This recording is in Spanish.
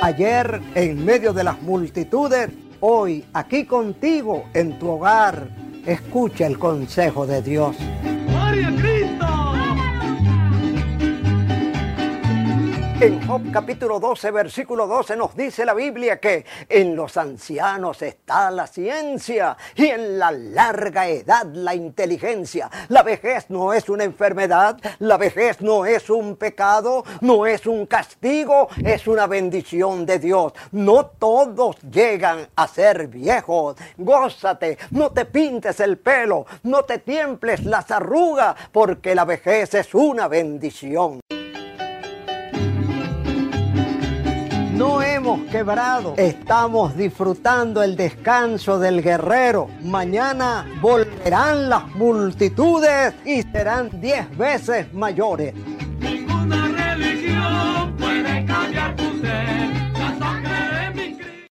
Ayer en medio de las multitudes, hoy aquí contigo en tu hogar. Escucha el consejo de Dios. ¡Gloria a Cristo! En Job capítulo 12, versículo 12 nos dice la Biblia que en los ancianos está la ciencia y en la larga edad la inteligencia. La vejez no es una enfermedad, la vejez no es un pecado, no es un castigo, es una bendición de Dios. No todos llegan a ser viejos. Gózate, no te pintes el pelo, no te tiemples las arrugas, porque la vejez es una bendición. No hemos quebrado, estamos disfrutando el descanso del guerrero. Mañana volverán las multitudes y serán 10 veces mayores.